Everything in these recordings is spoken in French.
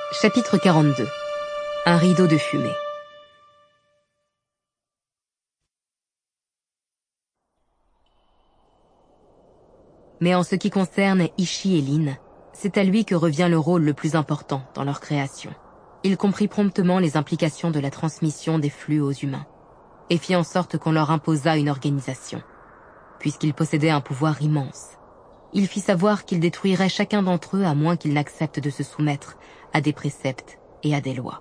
Chapitre 42. Un rideau de fumée. Mais en ce qui concerne Ishi et Lin, c'est à lui que revient le rôle le plus important dans leur création. Il comprit promptement les implications de la transmission des flux aux humains, et fit en sorte qu'on leur imposât une organisation. Puisqu'il possédait un pouvoir immense, il fit savoir qu'il détruirait chacun d'entre eux à moins qu'ils n'acceptent de se soumettre à des préceptes et à des lois.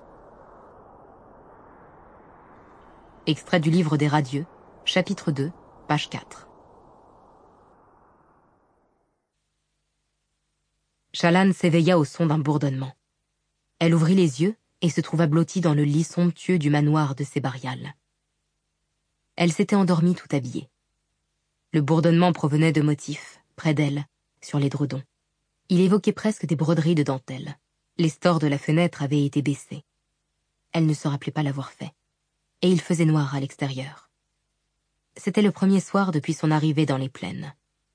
Extrait du livre des Radieux, chapitre 2, page 4. Shallan s'éveilla au son d'un bourdonnement. Elle ouvrit les yeux et se trouva blottie dans le lit somptueux du manoir de Sebarial. Elle s'était endormie tout habillée. Le bourdonnement provenait de motifs, près d'elle, sur l'édredon. Il évoquait presque des broderies de dentelle. Les stores de la fenêtre avaient été baissés. Elle ne se rappelait pas l'avoir fait. Et il faisait noir à l'extérieur. C'était le premier soir depuis son arrivée dans les plaines.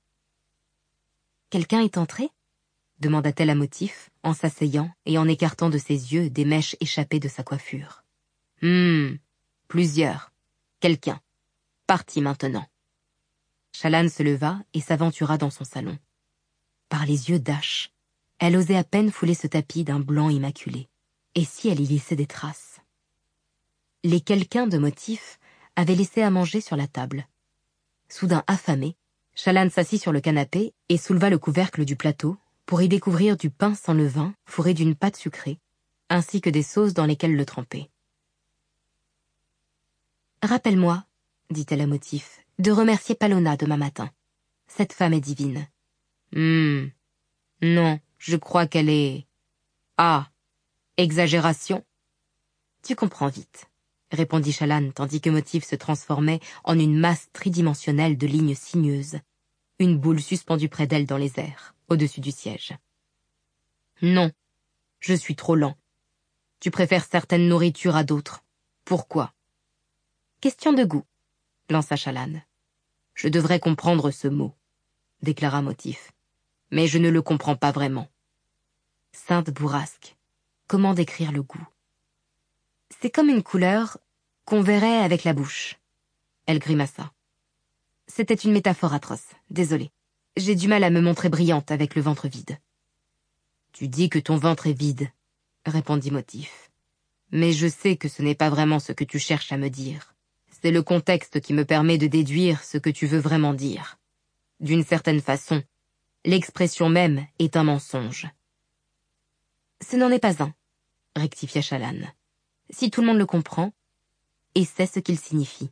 « Quelqu'un est entré ?» demanda-t-elle à motif, en s'asseyant et en écartant de ses yeux des mèches échappées de sa coiffure. « Plusieurs. Quelqu'un. Parti maintenant. » Shallan se leva et s'aventura dans son salon. Par les yeux d'Ash, elle osait à peine fouler ce tapis d'un blanc immaculé. Et si elle y laissait des traces? Les quelqu'un de motif avaient laissé à manger sur la table. Soudain affamé, Shallan s'assit sur le canapé et souleva le couvercle du plateau pour y découvrir du pain sans levain fourré d'une pâte sucrée, ainsi que des sauces dans lesquelles le tremper. « Rappelle-moi, dit-elle à motif, de remercier Palona demain matin. Cette femme est divine. »« Non, je crois qu'elle est... »« Ah, exagération ?»« Tu comprends vite, » répondit Shallan tandis que motif se transformait en une masse tridimensionnelle de lignes sinueuses, une boule suspendue près d'elle dans les airs, au-dessus du siège. « Non, je suis trop lent. Tu préfères certaines nourritures à d'autres. Pourquoi ?»« Question de goût, » lança Shallan. « Je devrais comprendre ce mot, » déclara motif. « Mais je ne le comprends pas vraiment. » Sainte bourrasque, comment décrire le goût? C'est comme une couleur qu'on verrait avec la bouche. Elle grimaça. C'était une métaphore atroce, désolée. J'ai du mal à me montrer brillante avec le ventre vide. Tu dis que ton ventre est vide, répondit motif. Mais je sais que ce n'est pas vraiment ce que tu cherches à me dire. C'est le contexte qui me permet de déduire ce que tu veux vraiment dire. D'une certaine façon, l'expression même est un mensonge. Ce n'en est pas un, rectifia Shallan. Si tout le monde le comprend, et sait ce qu'il signifie.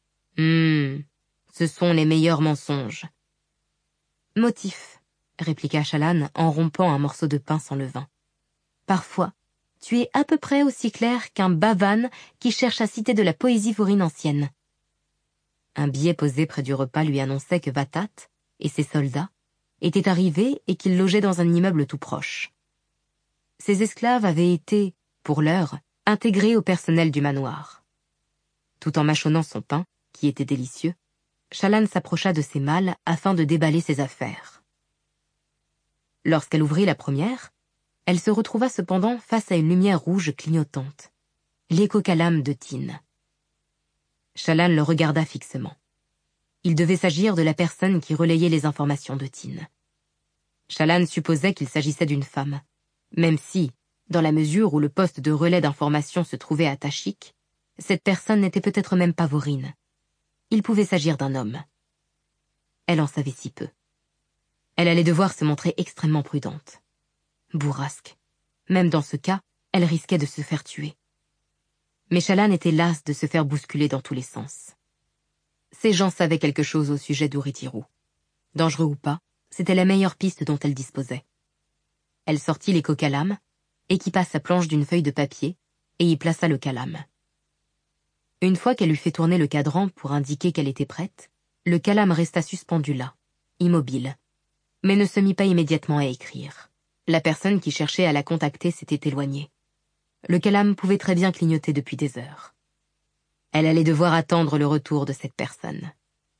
Ce sont les meilleurs mensonges. Motif, répliqua Shallan en rompant un morceau de pain sans levain. Parfois, tu es à peu près aussi clair qu'un bavane qui cherche à citer de la poésie vaurine ancienne. Un billet posé près du repas lui annonçait que Vatat et ses soldats étaient arrivés et qu'ils logeaient dans un immeuble tout proche. Ces esclaves avaient été, pour l'heure, intégrés au personnel du manoir. Tout en mâchonnant son pain, qui était délicieux, Shallan s'approcha de ses malles afin de déballer ses affaires. Lorsqu'elle ouvrit la première, elle se retrouva cependant face à une lumière rouge clignotante, l'écho-calame de Tin. Shallan le regarda fixement. Il devait s'agir de la personne qui relayait les informations de Tin. Shallan supposait qu'il s'agissait d'une femme, même si, dans la mesure où le poste de relais d'information se trouvait à Tashik, cette personne n'était peut-être même pas vaurine. Il pouvait s'agir d'un homme. Elle en savait si peu. Elle allait devoir se montrer extrêmement prudente. Bourrasque. Même dans ce cas, elle risquait de se faire tuer. Mais Shallan était lasse de se faire bousculer dans tous les sens. Ces gens savaient quelque chose au sujet d'Urithiru. Dangereux ou pas, c'était la meilleure piste dont elle disposait. Elle sortit l'écho-calame, équipa sa planche d'une feuille de papier et y plaça le calame. Une fois qu'elle eut fait tourner le cadran pour indiquer qu'elle était prête, le calame resta suspendu là, immobile, mais ne se mit pas immédiatement à écrire. La personne qui cherchait à la contacter s'était éloignée. Le calame pouvait très bien clignoter depuis des heures. Elle allait devoir attendre le retour de cette personne.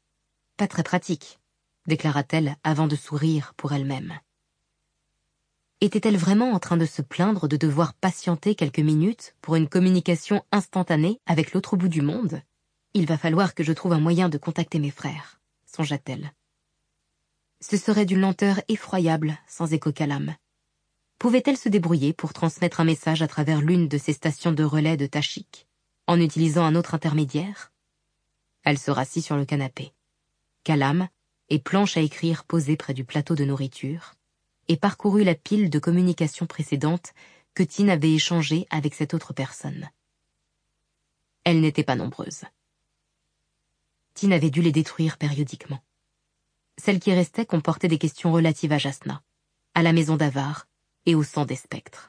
Pas très pratique, déclara-t-elle avant de sourire pour elle-même. Était-elle vraiment en train de se plaindre de devoir patienter quelques minutes pour une communication instantanée avec l'autre bout du monde? Il va falloir que je trouve un moyen de contacter mes frères, songea-t-elle. Ce serait d'une lenteur effroyable sans écho-calame. Pouvait-elle se débrouiller pour transmettre un message à travers l'une de ces stations de relais de Tashik, en utilisant un autre intermédiaire? Elle se rassit sur le canapé. Calame et planche à écrire posée près du plateau de nourriture, et parcourut la pile de communications précédentes que Tin avait échangées avec cette autre personne. Elles n'étaient pas nombreuses. Tin avait dû les détruire périodiquement. Celles qui restaient comportaient des questions relatives à Jasna, à la maison d'Avar et au sang des spectres.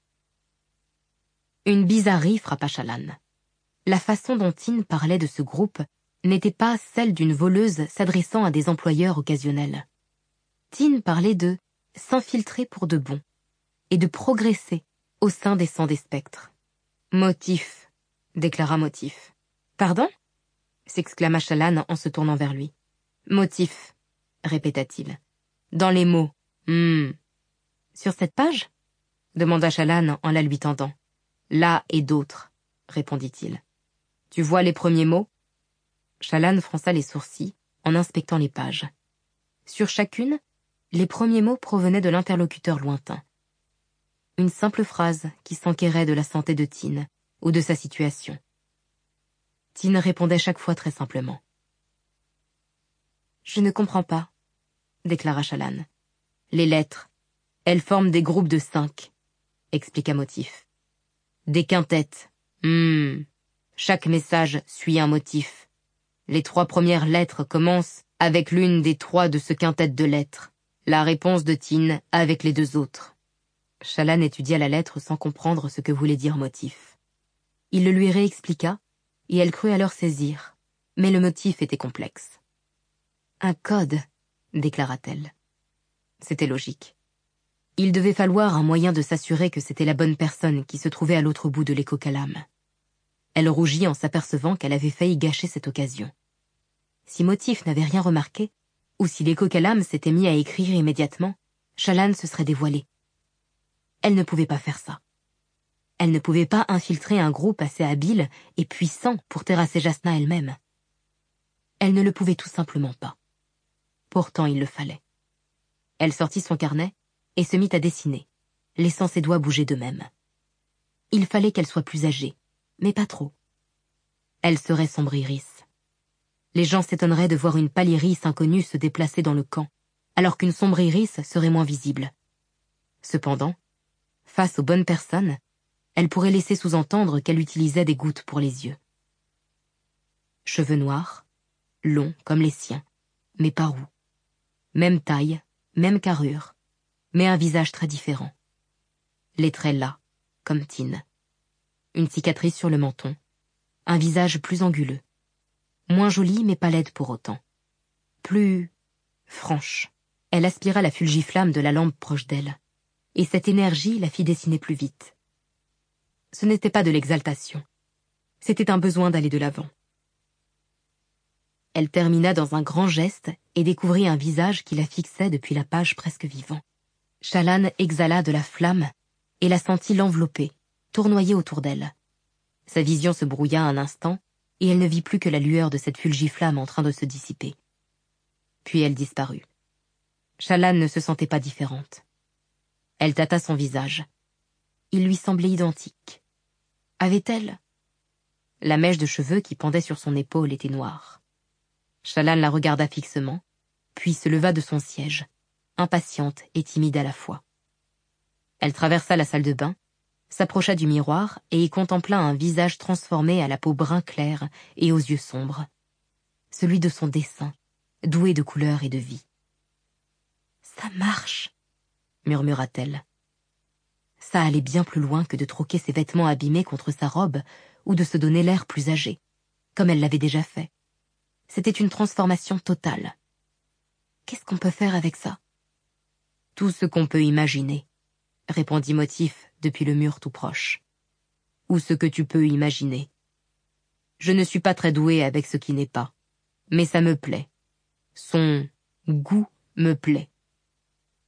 Une bizarrerie frappa Shallan. La façon dont Tin parlait de ce groupe n'était pas celle d'une voleuse s'adressant à des employeurs occasionnels. Tin parlait de s'infiltrer pour de bon et de progresser au sein des sangs des spectres. Motif, déclara Motif. Pardon? S'exclama Shallan en se tournant vers lui. Motif, répéta-t-il. Dans les mots. Sur cette page? Demanda Shallan en la lui tendant. Là et d'autres, répondit-il. Tu vois les premiers mots? Shallan fronça les sourcils en inspectant les pages. Sur chacune, les premiers mots provenaient de l'interlocuteur lointain. Une simple phrase qui s'enquérait de la santé de Tin ou de sa situation. Tin répondait chaque fois très simplement. « Je ne comprends pas », déclara Shallan. « Les lettres, elles forment des groupes de 5, expliqua Motif. Des quintettes. Chaque message suit un motif. Les 3 premières lettres commencent avec l'une des 3 de ce quintet de lettres. La réponse de Tin avec les 2 autres. » Shallan étudia la lettre sans comprendre ce que voulait dire Motif. Il le lui réexpliqua, et elle crut alors saisir, mais le motif était complexe. « Un code, déclara-t-elle. C'était logique. Il devait falloir un moyen de s'assurer que c'était la bonne personne qui se trouvait à l'autre bout de l'écho-calame. Elle rougit en s'apercevant qu'elle avait failli gâcher cette occasion. Si Motif n'avait rien remarqué, ou si l'écho-calame s'était mis à écrire immédiatement, Shallan se serait dévoilé. Elle ne pouvait pas faire ça. Elle ne pouvait pas infiltrer un groupe assez habile et puissant pour terrasser Jasna elle-même. Elle ne le pouvait tout simplement pas. Pourtant, il le fallait. Elle sortit son carnet et se mit à dessiner, laissant ses doigts bouger d'eux-mêmes. Il fallait qu'elle soit plus âgée, mais pas trop. Elle serait sombre iris. Les gens s'étonneraient de voir une pâle iris inconnue se déplacer dans le camp, alors qu'une sombre iris serait moins visible. Cependant, face aux bonnes personnes, elle pourrait laisser sous-entendre qu'elle utilisait des gouttes pour les yeux. Cheveux noirs, longs comme les siens, mais pas roux. Même taille, même carrure, mais un visage très différent. Les traits là, comme Tin. Une cicatrice sur le menton, un visage plus anguleux. Moins jolie, mais pas laide pour autant. Plus franche. Elle aspira la fulgiflamme de la lampe proche d'elle, et cette énergie la fit dessiner plus vite. Ce n'était pas de l'exaltation. C'était un besoin d'aller de l'avant. Elle termina dans un grand geste et découvrit un visage qui la fixait depuis la page presque vivant. Shallan exhala de la flamme et la sentit l'envelopper, tournoyer autour d'elle. Sa vision se brouilla un instant et elle ne vit plus que la lueur de cette fulgiflamme en train de se dissiper. Puis elle disparut. Shallan ne se sentait pas différente. Elle tâta son visage. Il lui semblait identique. Avait-elle? La mèche de cheveux qui pendait sur son épaule était noire. Shallan la regarda fixement, puis se leva de son siège, impatiente et timide à la fois. Elle traversa la salle de bain, s'approcha du miroir et y contempla un visage transformé à la peau brun clair et aux yeux sombres. Celui de son dessin, doué de couleurs et de vie. « Ça marche !» murmura-t-elle. Ça allait bien plus loin que de troquer ses vêtements abîmés contre sa robe ou de se donner l'air plus âgé, comme elle l'avait déjà fait. C'était une transformation totale. Qu'est-ce qu'on peut faire avec ça? Tout ce qu'on peut imaginer, répondit Motif depuis le mur tout proche. Ou ce que tu peux imaginer. Je ne suis pas très doué avec ce qui n'est pas, mais ça me plaît. Son goût me plaît.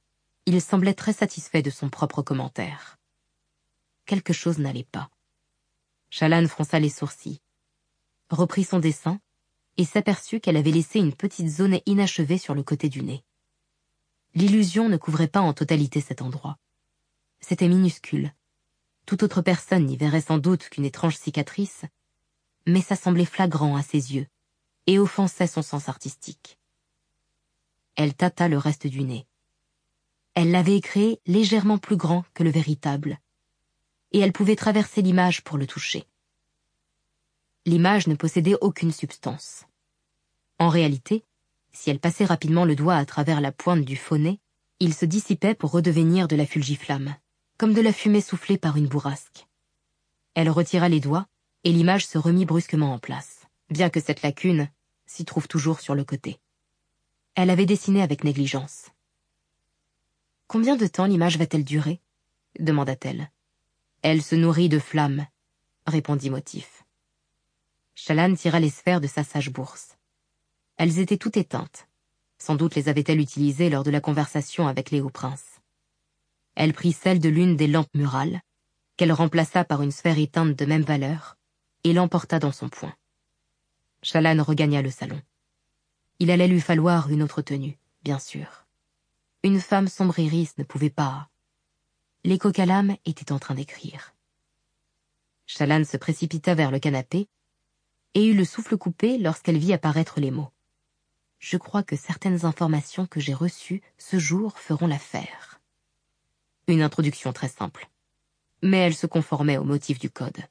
Il semblait très satisfait de son propre commentaire. Quelque chose n'allait pas. Shallan fronça les sourcils, reprit son dessin et s'aperçut qu'elle avait laissé une petite zone inachevée sur le côté du nez. L'illusion ne couvrait pas en totalité cet endroit. C'était minuscule. Toute autre personne n'y verrait sans doute qu'une étrange cicatrice, mais ça semblait flagrant à ses yeux et offensait son sens artistique. Elle tâta le reste du nez. Elle l'avait créé légèrement plus grand que le véritable, et elle pouvait traverser l'image pour le toucher. L'image ne possédait aucune substance. En réalité, si elle passait rapidement le doigt à travers la pointe du faux nez, il se dissipait pour redevenir de la fulgiflamme, comme de la fumée soufflée par une bourrasque. Elle retira les doigts, et l'image se remit brusquement en place, bien que cette lacune s'y trouve toujours sur le côté. Elle avait dessiné avec négligence. « Combien de temps l'image va-t-elle durer ?» demanda-t-elle. « Elle se nourrit de flammes, » répondit Motif. Shallan tira les sphères de sa sage bourse. Elles étaient toutes éteintes. Sans doute les avait-elle utilisées lors de la conversation avec les hauts princes. Elle prit celle de l'une des lampes murales, qu'elle remplaça par une sphère éteinte de même valeur, et l'emporta dans son poing. Shallan regagna le salon. Il allait lui falloir une autre tenue, bien sûr. Une femme sombre iris ne pouvait pas... Les coqs à l'âme étaient en train d'écrire. Shallan se précipita vers le canapé et eut le souffle coupé lorsqu'elle vit apparaître les mots. « Je crois que certaines informations que j'ai reçues ce jour feront l'affaire. » Une introduction très simple. Mais elle se conformait au motif du code.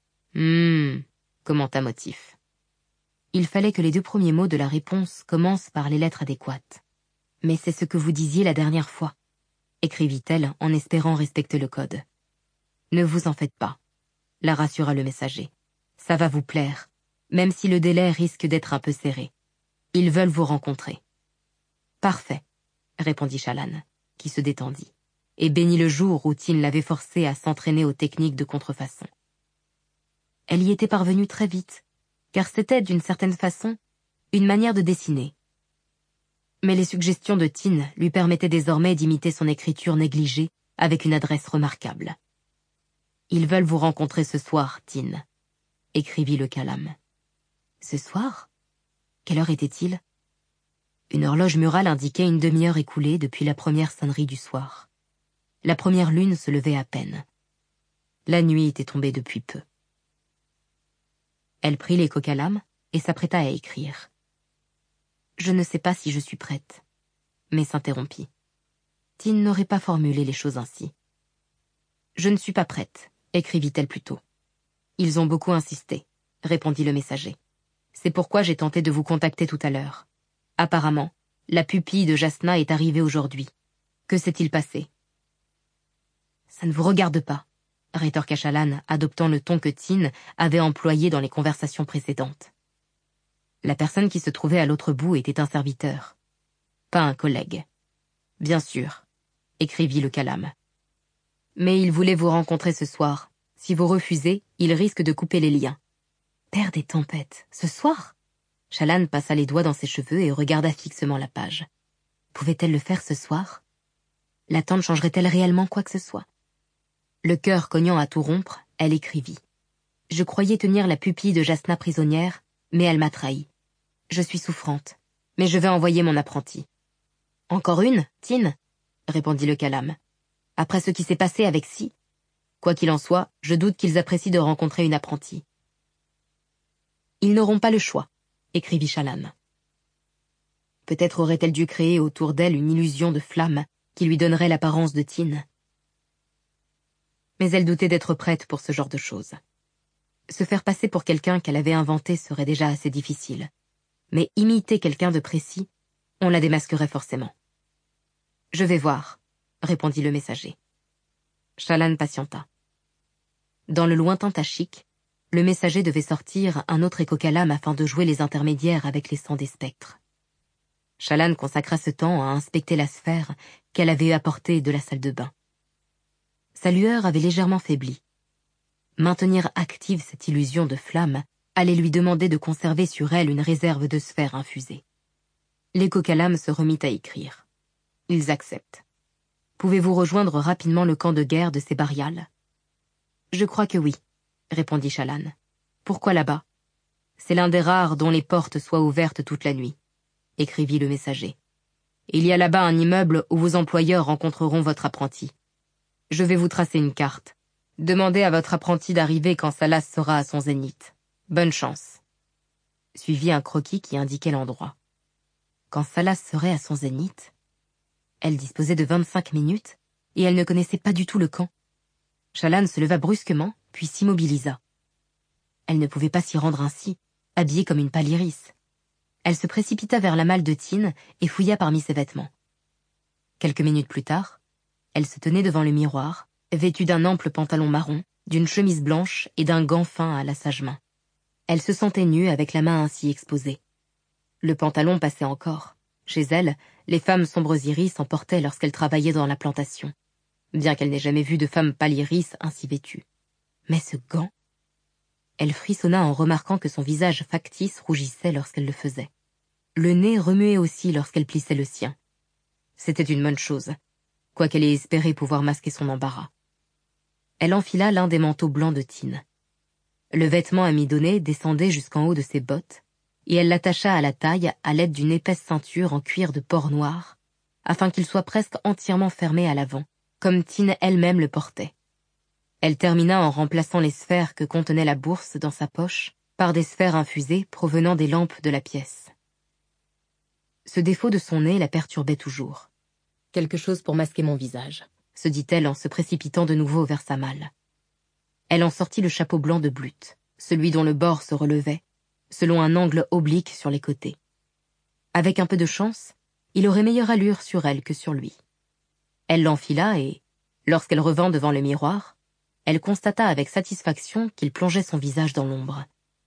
« commenta Motif. Il fallait que les 2 premiers mots de la réponse commencent par les lettres adéquates. « Mais c'est ce que vous disiez la dernière fois, » écrivit-elle en espérant respecter le code. « Ne vous en faites pas, » la rassura le messager. « Ça va vous plaire, même si le délai risque d'être un peu serré. Ils veulent vous rencontrer. »« Parfait, » répondit Shallan, qui se détendit, et bénit le jour où Tin l'avait forcé à s'entraîner aux techniques de contrefaçon. Elle y était parvenue très vite, car c'était, d'une certaine façon, une manière de dessiner. Mais les suggestions de Tin lui permettaient désormais d'imiter son écriture négligée avec une adresse remarquable. « Ils veulent vous rencontrer ce soir, Tin, » écrivit le calame. « Ce soir ? Quelle heure était-il ? » Une horloge murale indiquait une demi-heure écoulée depuis la première sonnerie du soir. La première lune se levait à peine. La nuit était tombée depuis peu. Elle prit les coqs à l'âme et s'apprêta à écrire. « Je ne sais pas si je suis prête. » Mais s'interrompit. Tin n'aurait pas formulé les choses ainsi. « Je ne suis pas prête, » écrivit-elle plutôt. « Ils ont beaucoup insisté, » répondit le messager. « C'est pourquoi j'ai tenté de vous contacter tout à l'heure. Apparemment, la pupille de Jasna est arrivée aujourd'hui. Que s'est-il passé ?»« Ça ne vous regarde pas, » rétorqua Shallan, adoptant le ton que Tin avait employé dans les conversations précédentes. La personne qui se trouvait à l'autre bout était un serviteur, pas un collègue. « Bien sûr, » écrivit le calame. « Mais il voulait vous rencontrer ce soir. Si vous refusez, il risque de couper les liens. »« Père des tempêtes, ce soir ?» Shallan passa les doigts dans ses cheveux et regarda fixement la page. Pouvait-elle le faire ce soir? L'attente changerait-elle réellement quoi que ce soit? Le cœur cognant à tout rompre, elle écrivit. « Je croyais tenir la pupille de Jasna prisonnière, mais elle m'a trahi. Je suis souffrante, mais je vais envoyer mon apprenti. »« Encore une, Tin ?» répondit le calame. « Après ce qui s'est passé avec Si. Quoi qu'il en soit, je doute qu'ils apprécient de rencontrer une apprentie. »« Ils n'auront pas le choix, » écrivit Shallan. Peut-être aurait-elle dû créer autour d'elle une illusion de flamme qui lui donnerait l'apparence de Tin. Mais elle doutait d'être prête pour ce genre de choses. Se faire passer pour quelqu'un qu'elle avait inventé serait déjà assez difficile. Mais imiter quelqu'un de précis, on la démasquerait forcément. « Je vais voir, » répondit le messager. Shallan patienta. Dans le lointain Tashikk, le messager devait sortir un autre écho-calame afin de jouer les intermédiaires avec les sangs des spectres. Shallan consacra ce temps à inspecter la sphère qu'elle avait apportée de la salle de bain. Sa lueur avait légèrement faibli. Maintenir active cette illusion de flamme allait lui demander de conserver sur elle une réserve de sphères infusées. L'écho-calame se remit à écrire. Ils acceptent. Pouvez-vous rejoindre rapidement le camp de guerre de ces Barials? Je crois que oui, répondit Shahlan. Pourquoi là-bas? C'est l'un des rares dont les portes soient ouvertes toute la nuit, écrivit le messager. Il y a là-bas un immeuble où vos employeurs rencontreront votre apprenti. Je vais vous tracer une carte. Demandez à votre apprenti d'arriver quand Salas sera à son zénith. Bonne chance. Suivit un croquis qui indiquait l'endroit. Quand Salas serait à son zénith? Elle disposait de 25 minutes, et elle ne connaissait pas du tout le camp. Shahlan se leva brusquement, puis s'immobilisa. Elle ne pouvait pas s'y rendre ainsi, habillée comme une pâle iris. Elle se précipita vers la malle de Tin et fouilla parmi ses vêtements. Quelques minutes plus tard, elle se tenait devant le miroir, vêtue d'un ample pantalon marron, d'une chemise blanche et d'un gant fin à la sage-main. Elle se sentait nue avec la main ainsi exposée. Le pantalon passait encore. Chez elle, les femmes sombres iris en portaient lorsqu'elles travaillaient dans la plantation, bien qu'elle n'ait jamais vu de femme pâle iris ainsi vêtue. Mais ce gant... Elle frissonna en remarquant que son visage factice rougissait lorsqu'elle le faisait. Le nez remuait aussi lorsqu'elle plissait le sien. C'était une bonne chose, quoiqu'elle ait espéré pouvoir masquer son embarras. Elle enfila l'un des manteaux blancs de Tin. Le vêtement amidonné descendait jusqu'en haut de ses bottes, et elle l'attacha à la taille à l'aide d'une épaisse ceinture en cuir de porc noir, afin qu'il soit presque entièrement fermé à l'avant, comme Tin elle-même le portait. Elle termina en remplaçant les sphères que contenait la bourse dans sa poche par des sphères infusées provenant des lampes de la pièce. Ce défaut de son nez la perturbait toujours. « Quelque chose pour masquer mon visage », se dit-elle en se précipitant de nouveau vers sa malle. Elle en sortit le chapeau blanc de blute, celui dont le bord se relevait, selon un angle oblique sur les côtés. Avec un peu de chance, il aurait meilleure allure sur elle que sur lui. Elle l'enfila et, lorsqu'elle revint devant le miroir, elle constata avec satisfaction qu'il plongeait son visage dans l'ombre.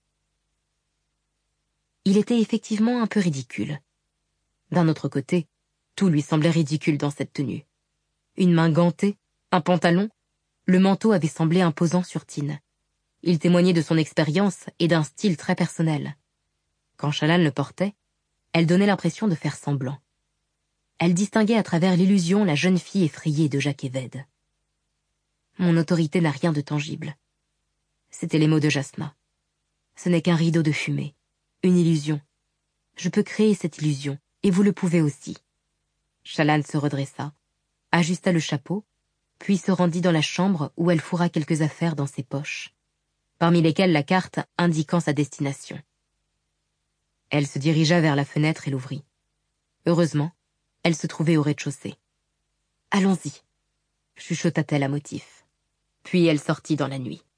Il était effectivement un peu ridicule. D'un autre côté, tout lui semblait ridicule dans cette tenue. Une main gantée, un pantalon, le manteau avait semblé imposant sur Tin. Il témoignait de son expérience et d'un style très personnel. Quand Shahlan le portait, elle donnait l'impression de faire semblant. Elle distinguait à travers l'illusion la jeune fille effrayée de Jacques Évède. Mon autorité n'a rien de tangible. C'étaient les mots de Jasna. Ce n'est qu'un rideau de fumée, une illusion. Je peux créer cette illusion, et vous le pouvez aussi. Shahlan se redressa, ajusta le chapeau, puis se rendit dans la chambre où elle fourra quelques affaires dans ses poches, parmi lesquelles la carte indiquant sa destination. Elle se dirigea vers la fenêtre et l'ouvrit. Heureusement, elle se trouvait au rez-de-chaussée. « Allons-y », chuchota-t-elle à Motif. Puis elle sortit dans la nuit.